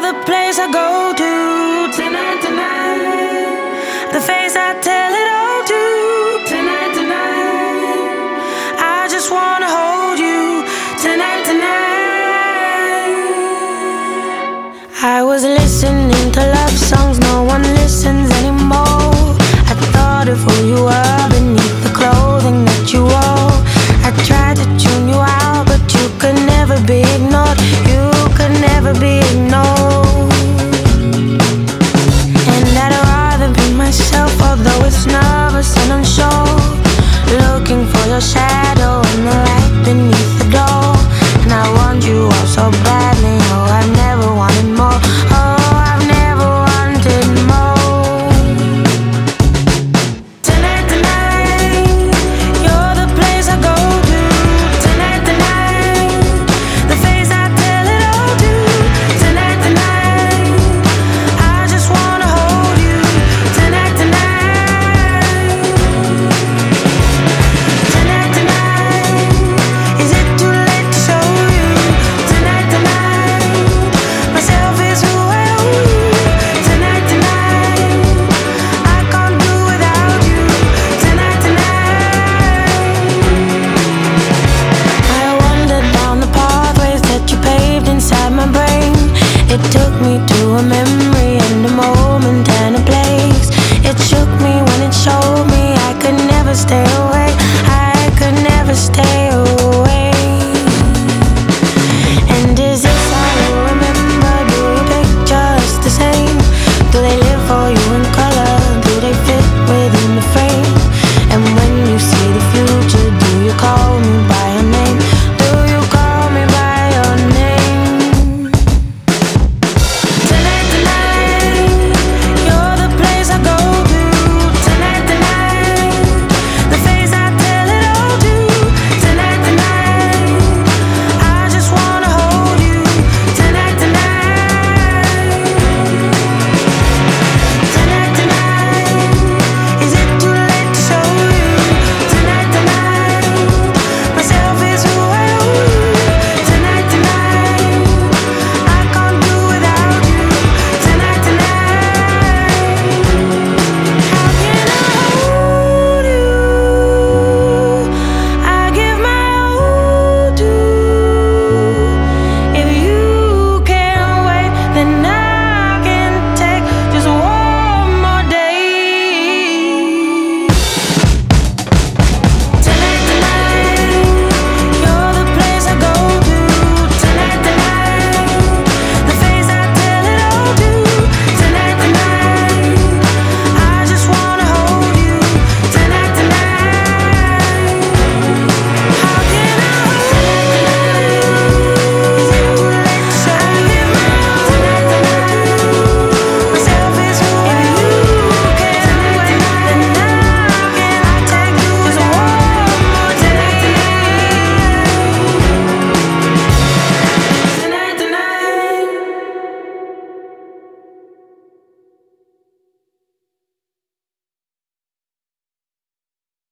the place I go to. Tonight, tonight. The face I tell it all to. Tonight, tonight. I just wanna hold you. Tonight, tonight. I was listening to love songs no one listens anymore. I thought of who you were beneath the clothing that you wore. I tried to tune you out, but you could never be ignored. You could never be ignored. And I'd rather be myself, although it's nervous and unsure. Looking for your shadow in the light beneath the door. And I want you all so badly.